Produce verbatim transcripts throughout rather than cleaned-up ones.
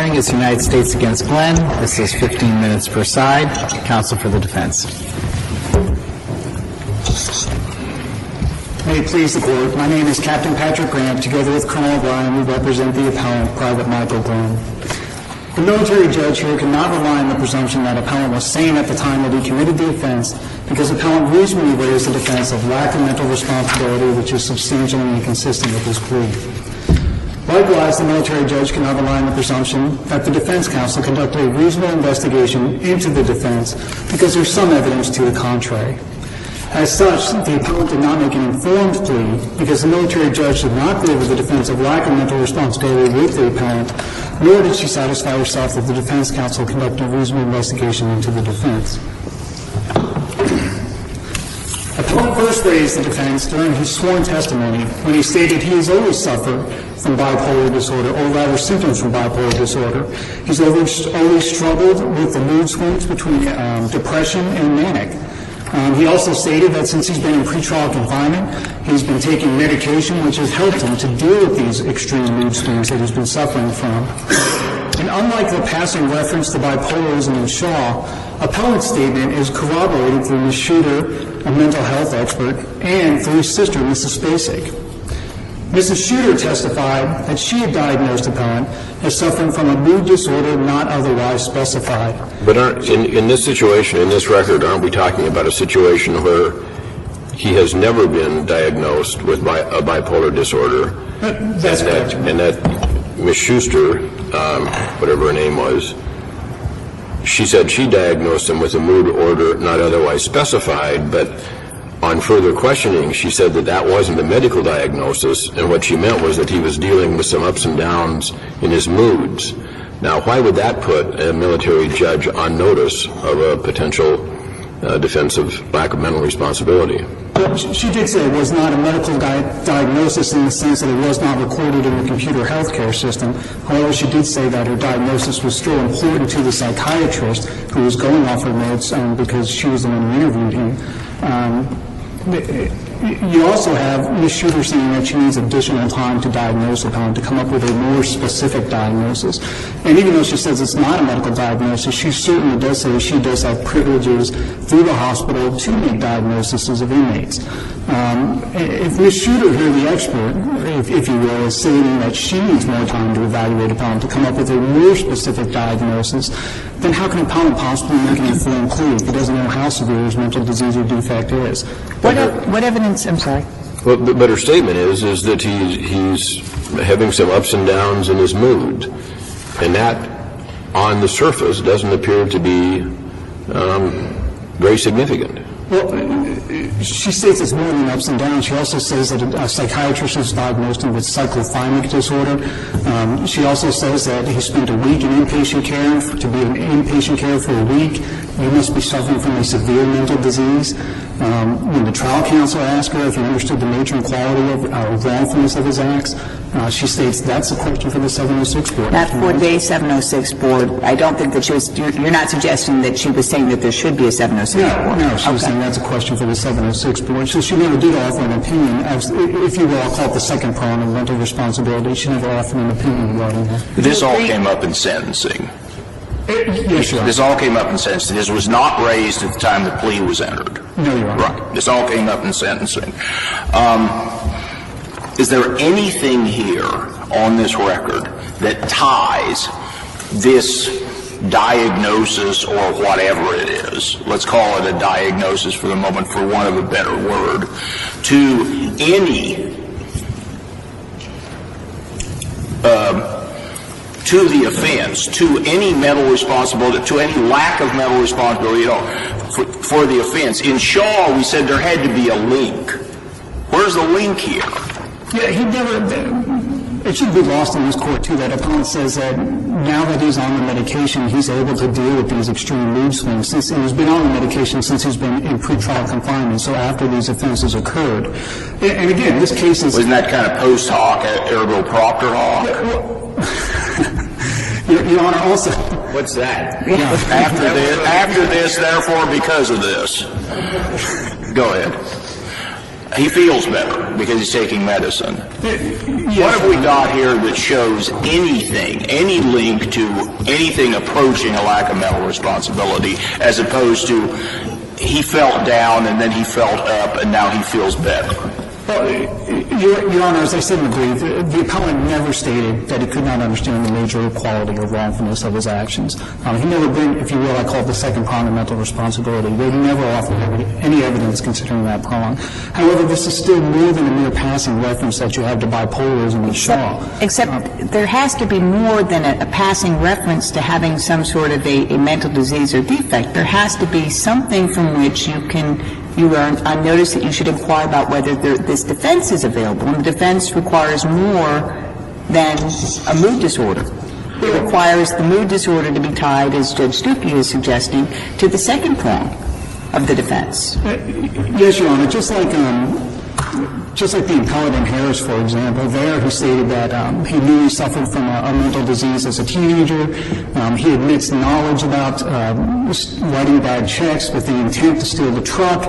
hearing is United States against Glenn. This is fifteen minutes per side. Counsel for the defense. May it please the Court, my name is Captain Patrick Grant. Together with Colonel O'Brien, we represent the appellant, Private Michael Glenn. The military judge here cannot rely on the presumption that appellant was sane at the time that he committed the offense, because appellant reasonably raised the defense of lack of mental responsibility, which is substantially inconsistent with his plea. Likewise, the military judge cannot rely on the presumption that the defense counsel conducted a reasonable investigation into the defense, because there's some evidence to the contrary. As such, the appellant did not make an informed plea because the military judge did not favor the defense of lack of mental responsibility with the appellant, nor did she satisfy herself that the defense counsel conducted a reasonable investigation into the defense. Appellant first raised the defense during his sworn testimony when he stated he has always suffered from bipolar disorder, or rather symptoms from bipolar disorder. He's always, always struggled with the mood swings between um, depression and manic. Um, he also stated that since he's been in pretrial confinement, he's been taking medication which has helped him to deal with these extreme mood swings that he's been suffering from. And unlike the passing reference to bipolarism in Shaw, appellant's statement is corroborated through Miz Shooter, a mental health expert, and through his sister, Missus Spacek. Missus Shooter testified that she had diagnosed appellant as suffering from a mood disorder not otherwise specified. But aren't, in, in this situation, in this record, aren't we talking about a situation where he has never been diagnosed with bi- a bipolar disorder? That, that's and correct. that, and that Miz Schuster, um, whatever her name was, she said she diagnosed him with a mood order not otherwise specified, but on further questioning, she said that that wasn't a medical diagnosis, and what she meant was that he was dealing with some ups and downs in his moods. Now, why would that put a military judge on notice of a potential uh, defense of lack of mental responsibility? Well, she did say it was not a medical di- diagnosis in the sense that it was not recorded in the computer healthcare system. However, she did say that her diagnosis was still important to the psychiatrist who was going off her meds um, because she was the one who interviewed him. Um, You also have Miz Shooter saying that she needs additional time to diagnose appellant, to come up with a more specific diagnosis. And even though she says it's not a medical diagnosis, she certainly does say she does have privileges through the hospital to make diagnoses of inmates. Um, if Miz Shooter here, the expert, if, if you will, is saying that she needs more time to evaluate appellant, to come up with a more specific diagnosis, then how can appellant possibly make an informed plea if he doesn't know how severe his mental disease or defect is? What, ev- what evidence, I'm sorry. Well, but, but her statement is is that he, he's having some ups and downs in his mood, and that, on the surface, doesn't appear to be um, very significant. Well, she states it's more than ups and downs. She also says that a psychiatrist has diagnosed him with cyclothymic disorder. Um, she also says that he spent a week in inpatient care. To be in inpatient care for a week, you must be suffering from a severe mental disease. Um, when the trial counsel asked her if he understood the nature and quality of uh, wrongfulness of his acts, uh, she states that's a question for the seven oh six board. Not for the seven oh six board. I don't think that she was, you're, you're not suggesting that she was saying that there should be a seven oh six no, board. No, she okay. was saying that's a question for the seven oh six board. So she never did offer an opinion. As, if you will, I'll call it the second prong of mental responsibility. She never offered an opinion regarding that. This all came up in sentencing. Yes, Your Honor. This all came up in sentencing. This was not raised at the time the plea was entered. No, Your Honor. Right. This all came up in sentencing. Um, is there anything here on this record that ties this diagnosis, or whatever it is, let's call it a diagnosis for the moment for want of a better word, to any um, to the offense, to any mental responsibility, to any lack of mental responsibility at all, for, for the offense? In Shaw, we said there had to be a link. Where's the link here? Yeah, he never, it should be lost in this court, too, that appellant says that now that he's on the medication, he's able to deal with these extreme mood swings. Since he's been on the medication since he's been in pretrial confinement, so after these offenses occurred. And again, this case is... Wasn't that kind of post hoc, ergo propter hoc? Yeah, well, Your, Your Honor, also... What's that? Yeah. After this, after this, therefore, because of this. Go ahead. he feels better because he's taking medicine. What have we got here that shows anything, any link to anything approaching a lack of mental responsibility, as opposed to he felt down and then he felt up and now he feels better? Well, Your, Your Honor, as I said in the brief, the, the appellant never stated that he could not understand the nature or quality or wrongfulness of his actions. Um, he never bring, if you will, I call it the second prong of mental responsibility. They never offered any evidence considering that prong. However, this is still more than a mere passing reference that you have to bipolarism and Shaw. Except um, there has to be more than a, a passing reference to having some sort of a, a mental disease or defect. There has to be something from which you can you are on notice that you should inquire about whether there, this defense is available. And the defense requires more than a mood disorder. It requires the mood disorder to be tied, as Judge Stuckey is suggesting, to the second prong of the defense. Uh, yes, Your Honor. Just like um, just like the appellant in Harris, for example, there he stated that um, he knew he suffered from a, a mental disease as a teenager. Um, he admits knowledge about um, writing bad checks with the intent to steal the truck.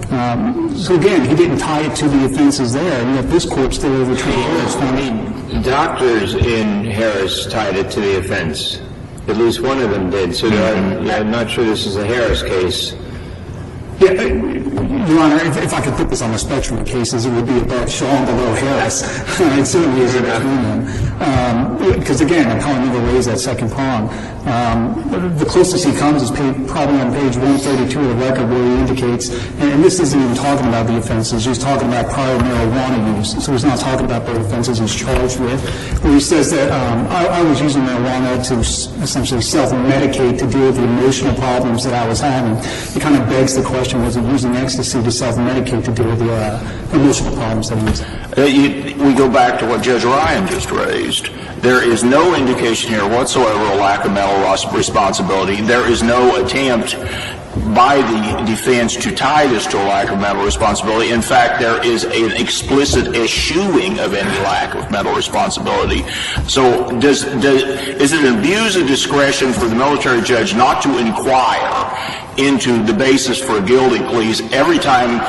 Um, so again, he didn't tie it to the offenses there, and yet this court still overturned Harris. I mean, doctors in Harris tied it to the offense. At least one of them did. So I'm, I'm not sure this is a Harris case. Yeah, Your Honor, if, if I could put this on the spectrum of cases, it would be above Shaw and below Harris. It certainly is between them. Because, um, again, I probably never raised that second prong. Um, the closest he comes is paid, probably on page one thirty-two of the record where he indicates, and, and this isn't even talking about the offenses, he's talking about prior marijuana use. So he's not talking about the offenses he's charged with. Where he says that um, I, I was using marijuana to s- essentially self-medicate to deal with the emotional problems that I was having. It kind of begs the question, was he using ecstasy to self-medicate to deal with the uh, emotional problems that he was having? Uh, you, we go back to what Judge Ryan just raised. There is no indication here whatsoever of a lack of mental responsibility. There is no attempt by the defense to tie this to a lack of mental responsibility. In fact, there is an explicit eschewing of any lack of mental responsibility. So does, does, is it an abuse of discretion for the military judge not to inquire into the basis for a guilty plea every time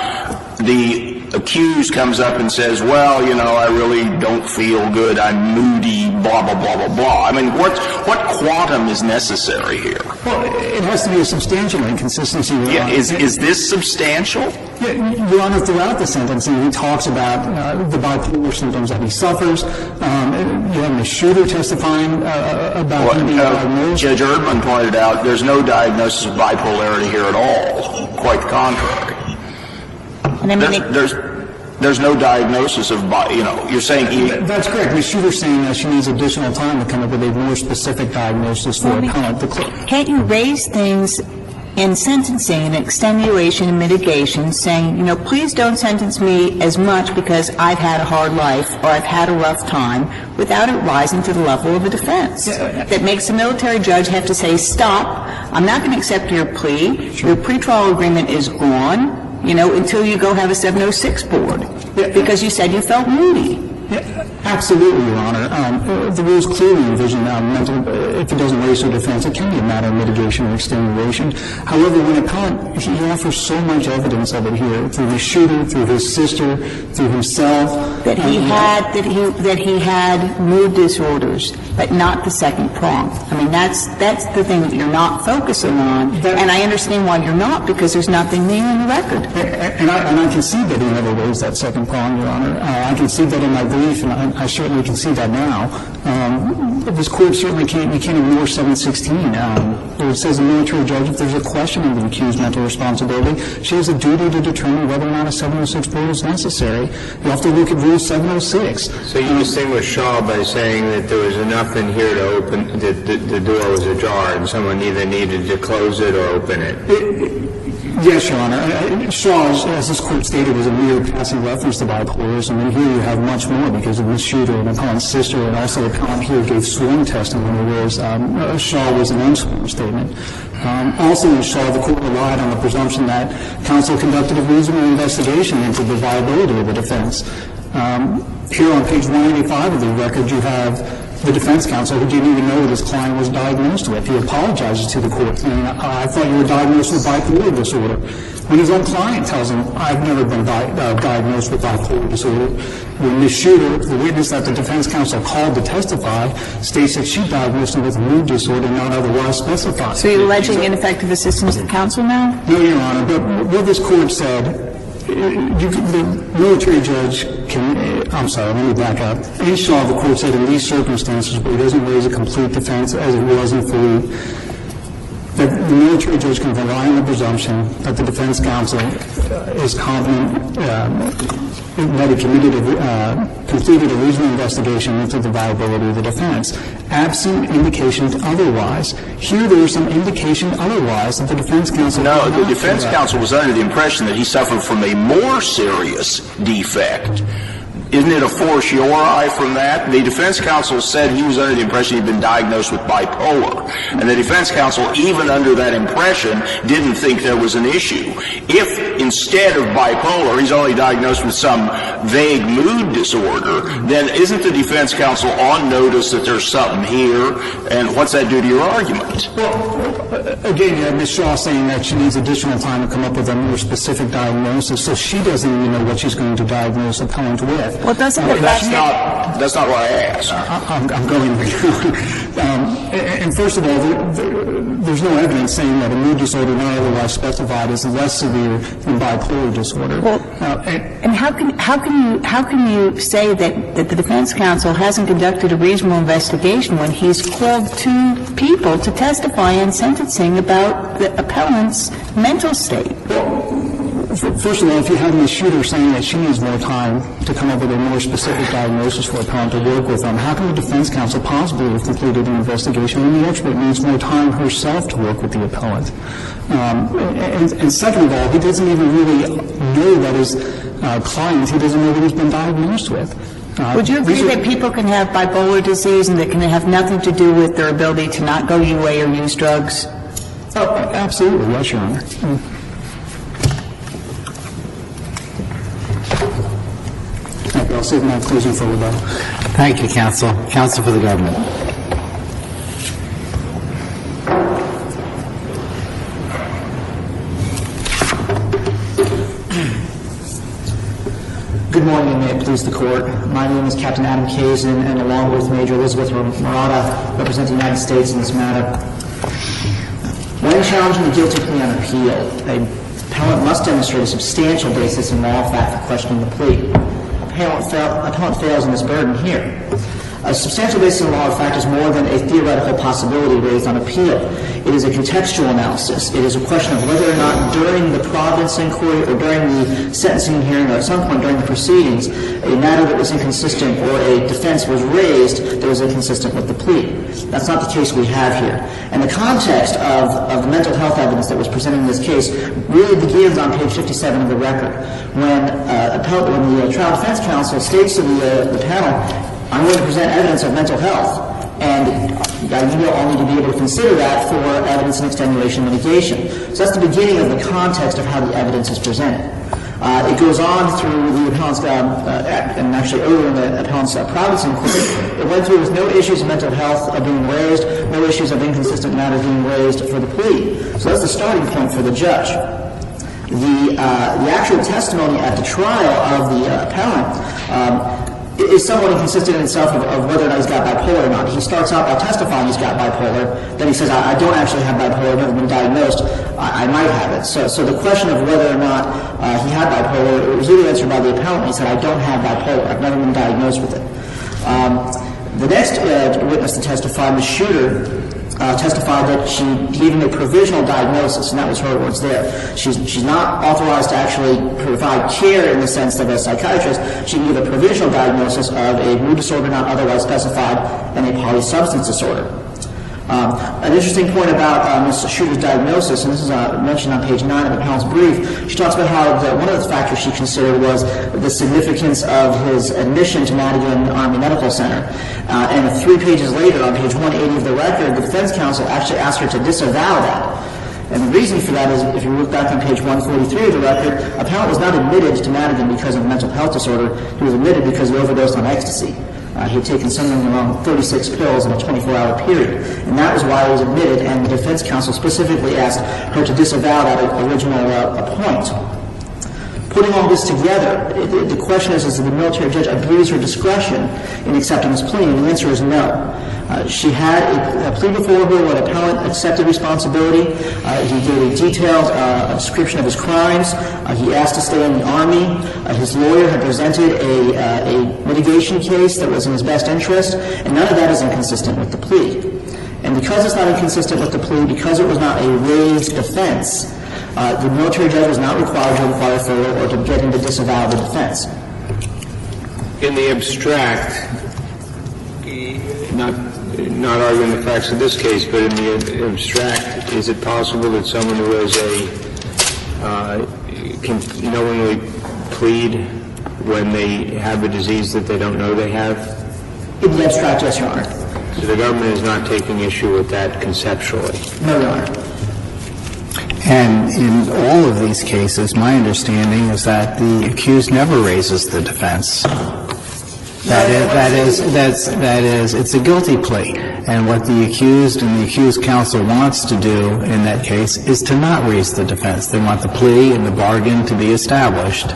the accused comes up and says, well, you know, I really don't feel good, I'm moody, blah, blah, blah, blah, blah. I mean, what what quantum is necessary here? Well, it has to be a substantial inconsistency. Yeah, is, is this substantial? Yeah, Your Honor, throughout the sentencing, he talks about uh, the bipolar symptoms that he suffers. Um, you have a shooter testifying uh, about Well, him being uh, diagnosed. Judge Erdman pointed out there's no diagnosis of bipolarity here at all. Quite the contrary. And I mean, There's, there's there's no diagnosis of, bi- you know, you're saying he, That's correct. The shooter's saying that she needs additional time to come up with a more specific diagnosis for Well, a count. The cl- can't you raise things in sentencing and extenuation and mitigation saying, you know, please don't sentence me as much because I've had a hard life or I've had a rough time, without it rising to the level of a defense that makes the military judge have to say, stop, I'm not going to accept your plea, your pretrial agreement is gone, you know, until you go have a seven oh six board, because you said you felt moody. Yeah, absolutely, Your Honor. Um, the rules clearly envision um, mental, uh, if it doesn't raise to defense, it can be a matter of mitigation or extenuation. However, when appellant, he offers so much evidence of it here, through the shooter, through his sister, through himself. That he um, had, that he, that he had mood disorders, but not the second prong. I mean, that's, that's the thing that you're not focusing on, and I understand why you're not, because there's nothing there in the record. And I, and I concede that he never raised that second prong, Your Honor. Uh, I concede that in my brief, and I, I certainly concede that now. Um, this court certainly can't, you can't ignore seven sixteen. Um, where it says the military judge, if there's a question of the accused's mental responsibility, she has a duty to determine whether or not a seven oh six board is necessary. You have to look at Rule seven oh six. So you distinguish Shaw by saying that there was enough in here to open, that the, the door was ajar and someone either needed to close it or open it. It, Yes, Your Honor. Uh, Shaw, as this court stated, is a mere passing reference to bipolarism, and here you have much more because of the shooter and appellant's sister, and also the appellant here gave sworn testimony, whereas um, uh, Shaw was an unsworn statement. Um, also in Shaw, the court relied on the presumption that counsel conducted a reasonable investigation into the viability of the defense. Um, here on page one eighty-five of the record, you have the defense counsel who didn't even know that his client was diagnosed diagnosed with. He apologizes to the court, saying, I thought you were diagnosed with bipolar disorder. When his own client tells him, I've never been di- uh, diagnosed with bipolar disorder. When Miz Shooter, the witness that the defense counsel called to testify, states that she diagnosed him with a mood disorder not otherwise specified. So you're alleging ineffective assistance of counsel now? No, Your Honor, but what this court said, you can, the military judge can, I'm sorry, let me back up. In Shaw, the court said in these circumstances where he doesn't raise a complete defense as it was in Fleet, that the military judge can rely on the presumption that the defense counsel is confident um, that he committed a, uh, completed a reasonable investigation into the viability of the defense. Absent indications otherwise. Here there is some indication otherwise that the defense counsel... No, the defense counsel was under the impression that he suffered from a more serious defect. Isn't it a fortiori from that? The defense counsel said he was under the impression he'd been diagnosed with bipolar. And the defense counsel, even under that impression, didn't think there was an issue. If instead of bipolar, he's only diagnosed with some vague mood disorder, then isn't the defense counsel on notice that there's something here? And what's that do to your argument? Well, again, you have Miz Shaw saying that she needs additional time to come up with a more specific diagnosis, so she doesn't even know what she's going to diagnose appellant with. Well, doesn't uh, the That's not, that's not what I asked. I, I'm, I'm going um, and, and first of all, there, there, there's no evidence saying that a mood disorder not otherwise specified is less severe than bipolar disorder. Well, uh, and, and how can how can you how can you say that, that the defense counsel hasn't conducted a reasonable investigation when he's called two people to testify in sentencing about the appellant's mental state? First of all, if you have Miz Shooter saying that she needs more time to come up with a more specific diagnosis for a appellant to work with them, how can the defense counsel possibly have completed an investigation when the expert needs more time herself to work with the appellant? Um, and, and second of all, he doesn't even really know that his uh, client, he doesn't know what he's been diagnosed with. Uh, Would you agree are, that people can have bipolar disease and that can have nothing to do with their ability to not go U A or use drugs? Oh, absolutely, yes, Your Honor. Mm. I'll save my closing for rebuttal. Thank you, counsel. Counsel for the government. Good morning, and may it please the Court. My name is Captain Adam Kazin, and along with Major Elizabeth Murata, represent the United States in this matter. When challenging the guilty plea on appeal, an appellant must demonstrate a substantial basis in law fact for questioning the plea. Appellant, fail, appellant fails in this burden here. A substantial basis in law of fact is more than a theoretical possibility raised on appeal. It is a contextual analysis. It is a question of whether or not during the Providence inquiry or during the sentencing hearing or at some point during the proceedings, a matter that was inconsistent or a defense was raised that was inconsistent with the plea. That's not the case we have here. And the context of, of the mental health evidence that was presented in this case really begins on page fifty-seven of the record when, uh, appellate, when the uh, trial defense counsel states to the, uh, the panel, I'm going to present evidence of mental health, and uh, you will all need to be able to consider that for evidence and extenuation mitigation. So that's the beginning of the context of how the evidence is presented. Uh, it goes on through the appellant's, um, uh, and actually earlier in the appellant's uh, Providence inquiry, it went through with no issues of mental health uh, being raised, no issues of inconsistent matters being raised for the plea. So that's the starting point for the judge. The, uh, the actual testimony at the trial of the uh, appellant um, is somewhat inconsistent in itself of, of whether or not he's got bipolar or not. He starts out by testifying he's got bipolar, then he says, I, I don't actually have bipolar, I've never been diagnosed, I, I might have it. So, so the question of whether or not uh, he had bipolar was really answered by the appellant. He said, I don't have bipolar, I've never been diagnosed with it. Um, the next uh, witness to testify, Miz Shooter, Uh, testified that she gave him a provisional diagnosis, and that was her words there. She's, she's not authorized to actually provide care in the sense of a psychiatrist. She can give a provisional diagnosis of a mood disorder not otherwise specified and a polysubstance disorder. Um, an interesting point about uh, Miz Shooter's diagnosis, and this is uh, mentioned on page nine of the appellant's brief, she talks about how the, one of the factors she considered was the significance of his admission to Madigan Army Medical Center. Uh, and three pages later, on page one eighty of the record, the defense counsel actually asked her to disavow that. And the reason for that is, if you look back on page one forty-three of the record, appellant was not admitted to Madigan because of a mental health disorder. He was admitted because he overdosed on ecstasy. Uh, he had taken something around thirty-six pills in a twenty-four hour period. And that was why it was admitted, and the defense counsel specifically asked her to disavow that original uh, point. Putting all this together, the question is, does the military judge abuse her discretion in accepting this plea? And the answer is no. Uh, she had a, a plea before her where the appellant accepted responsibility. Uh, he gave a detailed uh, description of his crimes. Uh, he asked to stay in the Army. Uh, his lawyer had presented a, uh, a mitigation case that was in his best interest, and none of that is inconsistent with the plea. And because it's not inconsistent with the plea, because it was not a raised defense, Uh, the military judge was not required to inquire further or to get him to disavow the defense. In the abstract, not not arguing the facts of this case, but in the abstract, is it possible that someone who has a uh, can knowingly plead when they have a disease that they don't know they have? In the abstract, yes, Your Honor. So the government is not taking issue with that conceptually? No, Your Honor. And in all of these cases, my understanding is that the accused never raises the defense. That is, that is, that's, that is, it's a guilty plea. And what the accused and the accused counsel wants to do in that case is to not raise the defense. They want the plea and the bargain to be established.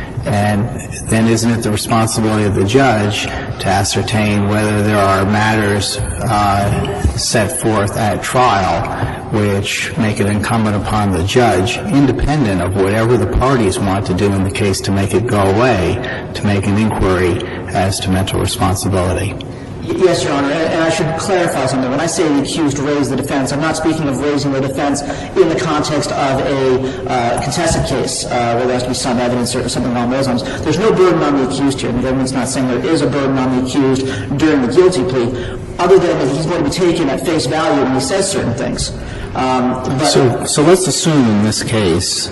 And then isn't it the responsibility of the judge to ascertain whether there are matters uh, set forth at trial which make it incumbent upon the judge, independent of whatever the parties want to do in the case, to make it go away, to make an inquiry as to mental responsibility? Yes, Your Honor, and I should clarify something. When I say the accused raised the defense, I'm not speaking of raising the defense in the context of a uh, contested case uh, where there has to be some evidence or something along those lines. There's no burden on the accused here. The government's not saying there is a burden on the accused during the guilty plea, other than that he's going to be taken at face value when he says certain things. Um, but so, so let's assume in this case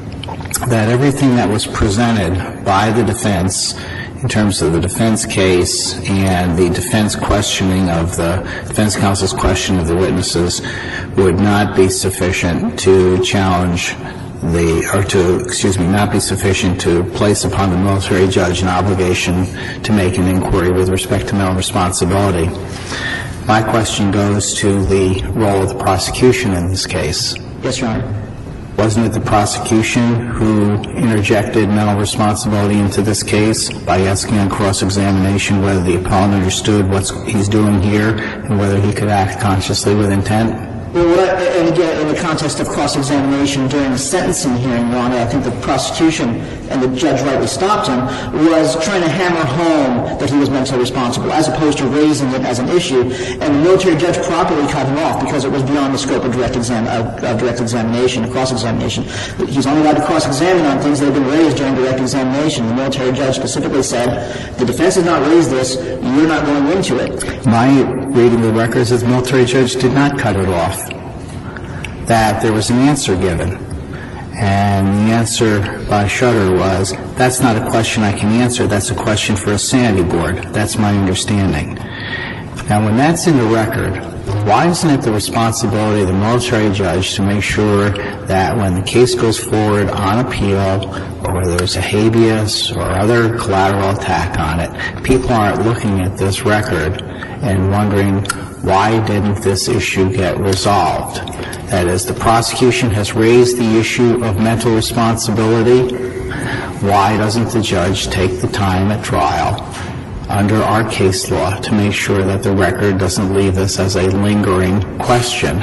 that everything that was presented by the defense in terms of the defense case and the defense questioning of the defense counsel's question of the witnesses would not be sufficient to challenge the, or to, excuse me, not be sufficient to place upon the military judge an obligation to make an inquiry with respect to mental responsibility. My question goes to the role of the prosecution in this case. Yes, Your Honor. Wasn't it the prosecution who interjected mental responsibility into this case by asking on cross-examination whether the appellant understood what he's doing here and whether he could act consciously with intent? Well, what I, and again, in the context of cross-examination during the sentencing hearing, Your Honor, I think the prosecution, and the judge rightly stopped him, was trying to hammer home that he was mentally responsible, as opposed to raising it as an issue. And the military judge properly cut him off because it was beyond the scope of direct, exam, uh, of direct examination, cross-examination. He's only allowed to cross-examine on things that have been raised during direct examination. The military judge specifically said, the defense has not raised this, you're not going into it. My reading of the records is the military judge did not cut it off, that there was an answer given. And the answer by Shutter was, that's not a question I can answer, that's a question for a sanity board. That's my understanding. Now, when that's in the record, why isn't it the responsibility of the military judge to make sure that when the case goes forward on appeal, or whether there's a habeas or other collateral attack on it, people aren't looking at this record and wondering, why didn't this issue get resolved? That is, the prosecution has raised the issue of mental responsibility. Why doesn't the judge take the time at trial under our case law to make sure that the record doesn't leave this as a lingering question?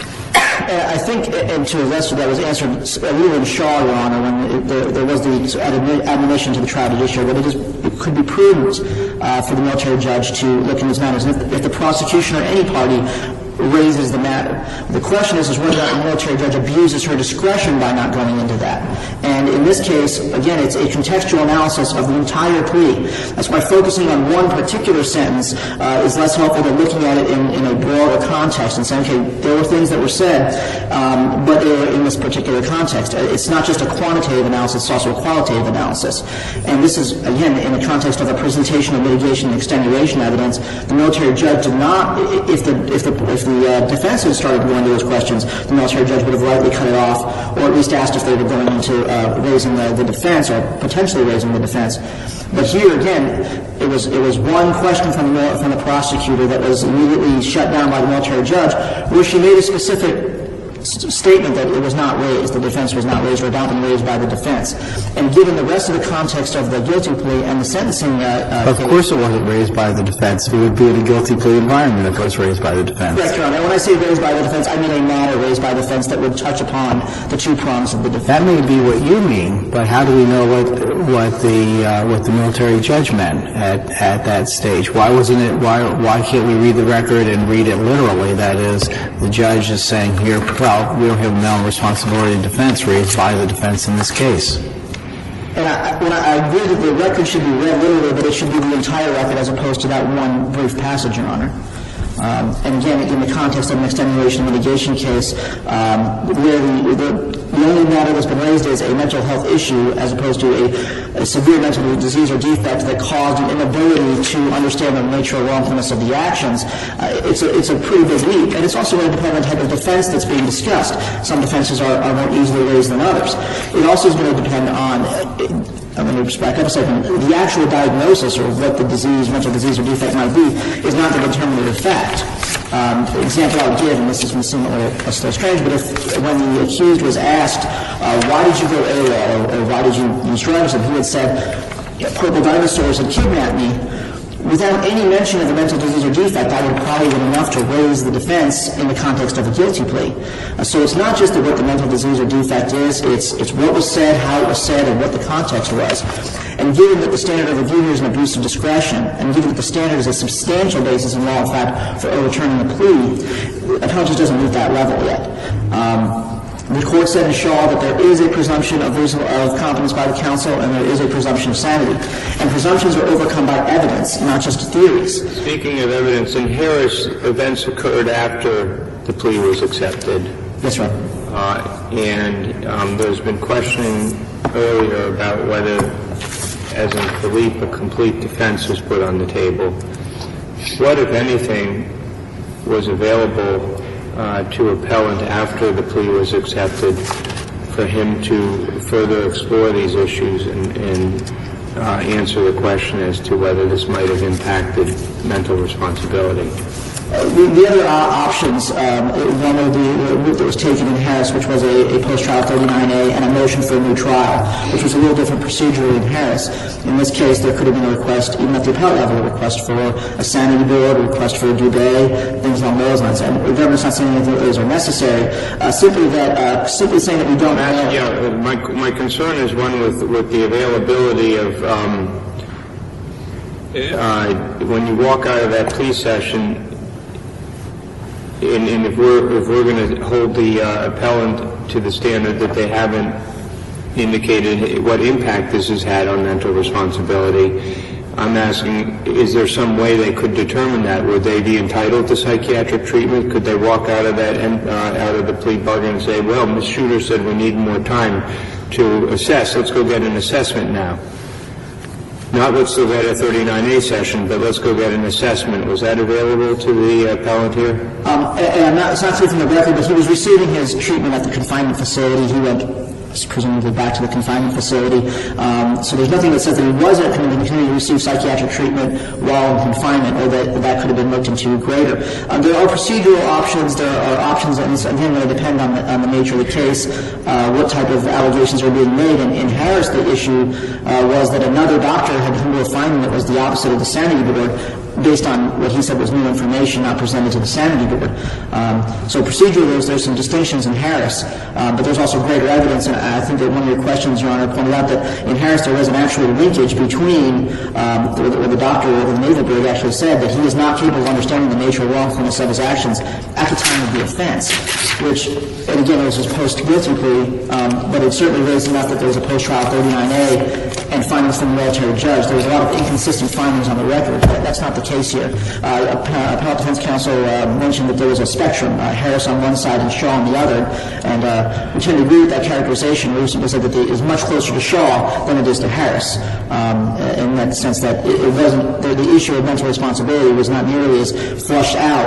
I think, and to a lesser that was answered earlier in Shaw, Your Honor, when it, there, there was the admonition to the trial judiciary that it, is, it could be prudent uh, for the military judge to look in these matters. And if, if the prosecution or any party raises the matter, the question is, is whether the military judge abuses her discretion by not going into that. And in this case, again, it's a contextual analysis of the entire plea. That's why focusing on one particular sentence uh, is less helpful than looking at it in, in a broader context and saying, okay, there were things that were said, um, but they were in this particular context. It's not just a quantitative analysis, it's also a qualitative analysis. And this is, again, in the context of a presentation of mitigation and extenuation evidence. The military judge did not, if the, if the, if the the uh, defense had started going to those questions, the military judge would have likely cut it off, or at least asked if they were going into uh, raising the, the defense or potentially raising the defense. But here again, it was it was one question from the from the prosecutor that was immediately shut down by the military judge, where she made a specific statement that it was not raised, the defense was not raised or not been raised by the defense. And given the rest of the context of the guilty plea and the sentencing uh, uh, Of course it wasn't raised by the defense. It would be in a guilty plea environment if it was raised by the defense. Correct, Your Honor. And when I say raised by the defense, I mean a matter raised by the defense that would touch upon the two prongs of the defense. That may be what you mean, but how do we know what what the uh, what the military judge meant at at that stage? Why wasn't it? Why why can't we read the record and read it literally? That is, the judge is saying here, well, we don't have no responsibility in defense raised by the defense in this case. And I, when I, I agree that the record should be read literally, but it should be the entire record as opposed to that one brief passage, Your Honor. Um, and again, in the context of an extenuation litigation case, um, where the, the, the only matter that's been raised is a mental health issue as opposed to a, a severe mental disease or defect that caused an inability to understand the nature or wrongfulness of the actions, uh, it's, a, it's a pretty big leap. And it's also going to depend on the type of defense that's being discussed. Some defenses are, are more easily raised than others. It also is going to depend on... Uh, I'm going to back up a second. The actual diagnosis or what the disease, mental disease or defect might be is not the determinative fact. Um, the example I would give, and this is similar, uh, still strange, but if when the accused was asked, uh, why did you go AWOL, or, or why did you use drugs, and he had said, purple dinosaurs had kidnapped me, without any mention of the mental disease or defect, that would probably have been enough to raise the defense in the context of a guilty plea. Uh, so it's not just that what the mental disease or defect is, it's, it's what was said, how it was said, and what the context was. And given that the standard of review here is an abuse of discretion, and given that the standard is a substantial basis in law, in fact, for overturning the plea, appellant just doesn't meet that level yet. Um, The court said in Shaw that there is a presumption of reasonable of competence by the counsel and there is a presumption of sanity. And presumptions are overcome by evidence, not just theories. Speaking of evidence, in Harris, events occurred after the plea was accepted. That's right. Uh, and um, there's been questioning earlier about whether, as in Philippe, a complete defense was put on the table. What, if anything, was available Uh, to appellant after the plea was accepted for him to further explore these issues and, and uh, answer the question as to whether this might have impacted mental responsibility? Uh, the, the other uh, options, um, one of the route that was taken in Harris, which was a, a post-trial thirty-nine A and a motion for a new trial, which was a little different procedurally in Harris. In this case, there could have been a request, even at the appellate level, a request for a sanity board, a request for a due day, things along those lines. And the government's not saying that those are necessary. Uh, simply that, uh, simply saying that we don't know. Yeah, my my concern is one with with the availability of um, uh, when you walk out of that plea session. And, and if we're if we're going to hold the uh, appellant to the standard that they haven't indicated what impact this has had on mental responsibility, I'm asking: is there some way they could determine that? Would they be entitled to psychiatric treatment? Could they walk out of that and uh, out of the plea bargain and say, "Well, Miz Shooter said we need more time to assess. Let's go get an assessment now." Not let's go get a thirty-nine A session, but let's go get an assessment. Was that available to the appellant here? Um, and I'm not, it's not clear from the record, but he was receiving his treatment at the confinement facility. He went presumably back to the confinement facility. Um, so there's nothing that says that he wasn't going to continue to receive psychiatric treatment while in confinement, or that that could have been looked into greater. Um, there are procedural options. There are options, and again, they depend on the, on the nature of the case, uh, what type of allegations are being made. And in Harris, the issue uh, was that another doctor had come to a finding that was the opposite of the sanity board, based on what he said was new information not presented to the sanity board. Um, so procedurally, there's, there's some distinctions in Harris, uh, but there's also greater evidence. And I think that one of your questions, Your Honor, pointed out that in Harris there was an actual linkage between um, where, the, where the doctor or the naval board actually said that he is not capable of understanding the nature or wrongfulness of his actions at the time of the offense, which, and again, it was his post-guilty plea, um, but it certainly raised enough that there was a post-trial thirty-nine A and findings from the military judge. There was a lot of inconsistent findings on the record. That's not the case here. Uh, Appellate Defense Counsel uh, mentioned that there was a spectrum, uh, Harris on one side and Shaw on the other, and uh, we tend to agree with that characterization. We recently said that it is much closer to Shaw than it is to Harris, um, in that sense that it, it wasn't, the, the issue of mental responsibility was not nearly as flushed out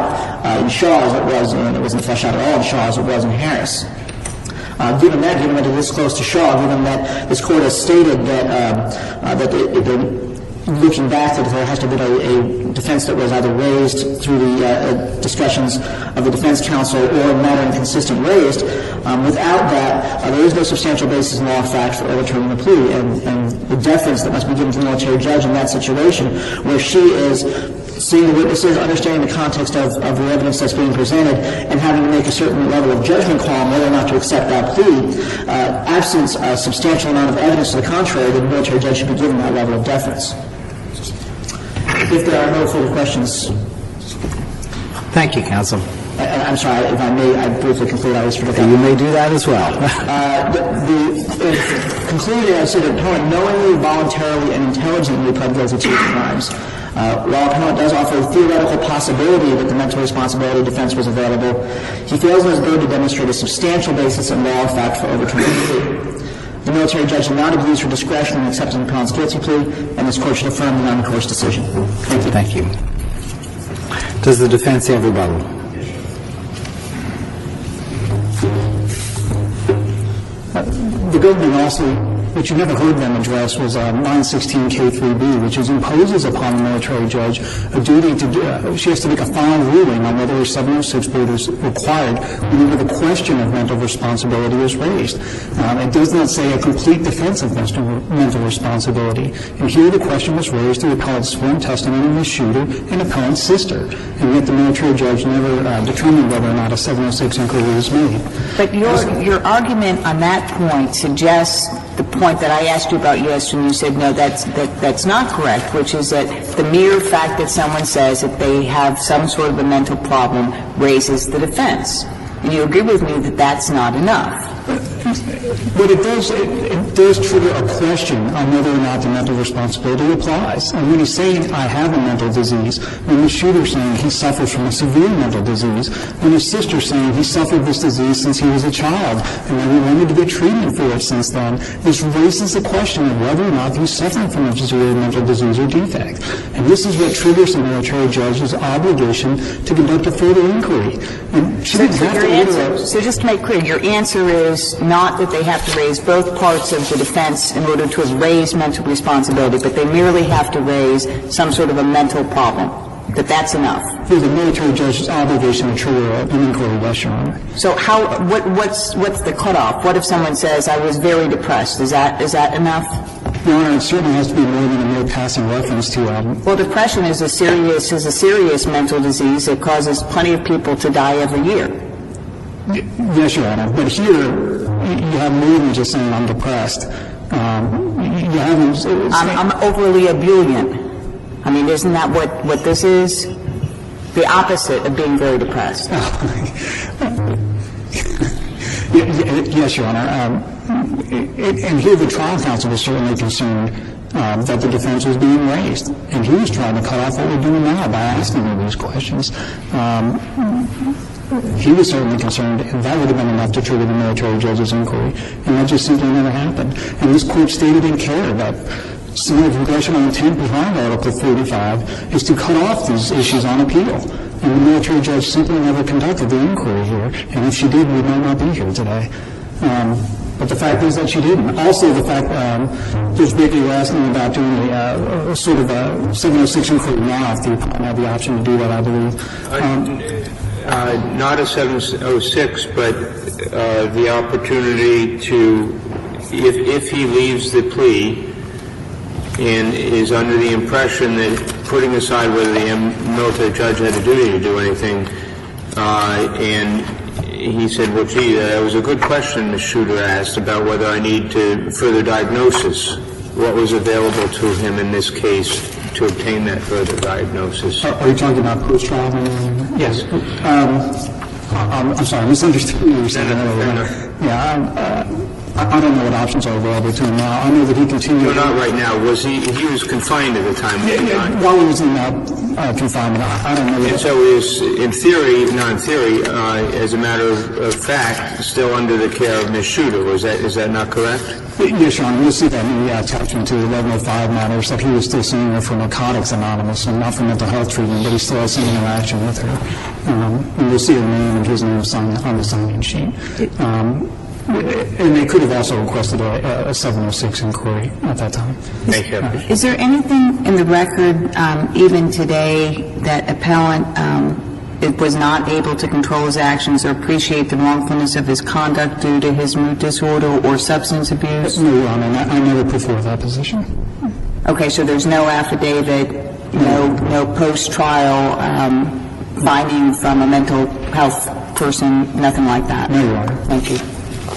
uh, in Shaw as it was in, it wasn't fleshed out at all in Shaw as it was in Harris. Uh, given that, given that it is close to Shaw, given that this Court has stated that, um, uh, that it, it, it, looking back, that there has to be a, a defense that was either raised through the uh, discussions of the defense counsel or a matter inconsistent raised. Um, without that, uh, there is no substantial basis in law of fact for overturning the plea, and, and the deference that must be given to the military judge in that situation, where she is seeing the witnesses, understanding the context of, of the evidence that's being presented, and having to make a certain level of judgment call on whether or not to accept that plea. Uh, absent a substantial amount of evidence to the contrary, the military judge should be given that level of deference. If there are no further questions. Thank you, counsel. I, I'm sorry, if I may, I briefly conclude. I always forget that. You may do that as well. uh, the, the, concluding, I said that Appellant knowingly, voluntarily, and intelligently pled guilty to these crimes. Uh, while Appellant does offer a theoretical possibility that the mental responsibility defense was available, he fails in his ability to demonstrate a substantial basis in law of fact for overturning the plea. The military judge will not abuse her discretion in accepting the Appellant's guilty plea, and this Court should affirm the non-recourse decision. Thank you. Thank you. Does the defense have rebuttal? Uh, the government also, what you never heard them address was uh, nine sixteen K three B, which is imposes upon the military judge a duty to do, uh, she has to make a final ruling on whether a seven oh six board is required whenever the question of mental responsibility is raised. Um, it does not say a complete defense of mental responsibility. And here the question was raised through Appellant's sworn testimony of the shooter and Appellant's sister, and yet the military judge never uh, determined whether or not a seven oh six inquiry was made. But your, your argument on that point suggests the point that I asked you about yesterday, and you said, no, that's, that, that's not correct, which is that the mere fact that someone says that they have some sort of a mental problem raises the defense. And you agree with me that that's not enough. But it does, it, it does trigger a question on whether or not the mental responsibility applies. And when he's saying, I have a mental disease, when the shooter's saying he suffers from a severe mental disease, when his sister's saying he suffered this disease since he was a child, and then he wanted to get treatment for it since then, this raises the question of whether or not he's suffering from a severe mental disease or defect. And this is what triggers the military judge's obligation to conduct a further inquiry. And she so, didn't so, have your to answer, so just to make clear, your answer is not that they have to raise both parts of the defense in order to raise mental responsibility, but they merely have to raise some sort of a mental problem, that that's enough. For the military judge's obligation to trigger an inquiry, yes, Your Honor. So how, what, what's, what's the cutoff? What if someone says, I was very depressed? Is that, is that enough? Your Honor, it certainly has to be more than a mere passing reference to um Well, depression is a serious, is a serious mental disease. It causes plenty of people to die every year. Yes, Your Honor. But here, you have more than just saying I'm depressed. Um, you haven't. I'm, I'm overly ebullient. I mean, isn't that what, what this is? The opposite of being very depressed. Yes, Your Honor. Um, and here the trial counsel was certainly concerned um, that the defense was being raised. And he was trying to cut off what we're doing now by asking him these questions. Um, He was certainly concerned, and that would have been enough to trigger the military judge's inquiry, and that just simply never happened. And this Court stated in care that some of the congressional intent behind Article thirty-five is to cut off these issues on appeal. And the military judge simply never conducted the inquiry here, and if she did, we might not be here today. Um, but the fact is that she didn't. Also, the fact um, Judge Baker, you were asking about doing a, uh, a sort of a seven oh six inquiry now, if the opponent had the option to do that, I believe. Um, Uh, not a seven oh six, but uh, the opportunity to, if, if he leaves the plea and is under the impression that, putting aside whether the military judge had a duty to do anything, uh, and he said, well, gee, that was a good question the shooter asked about whether I need to further diagnosis. What was available to him in this case to obtain that further diagnosis? Are, are you talking about post-trial? Yes. Um, I'm, I'm sorry, I misunderstood what you were saying earlier. Yeah, um, uh, I I don't know what options are available to him now. I know that he continued... No, not right now. Was he, he was confined at the time of the crime? While he was in uh, uh, confinement, I I don't know. And What, so is, in theory, not in theory, uh, as a matter of, of fact, still under the care of Miz Shooter. Was that, is that not correct? yes, Your Honor. You'll see that in the attachment to eleven oh five matters that he was still seeing her for Narcotics Anonymous and not for mental health treatment, but he still has some interaction with her. Um, and you'll see her name and his name signed on the sign-in sheet. Um, and they could have also requested a, a seven oh six inquiry at that time. Thank you. Is there anything in the record, um, even today, that appellant um, it was not able to control his actions or appreciate the wrongfulness of his conduct due to his mood disorder or substance abuse? No, Your Honor. I, I never put forth that position. Okay, so there's no affidavit, no no post-trial um, finding from a mental health person, nothing like that? No, Your Honor. Thank you.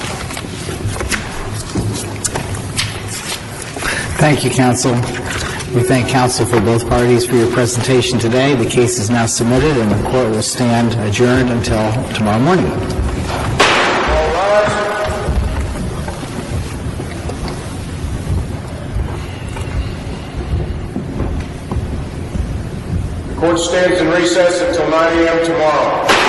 Thank you, counsel. We thank counsel for both parties for your presentation today. The case is now submitted, and the court will stand adjourned until tomorrow morning. The court stands in recess until nine a m tomorrow.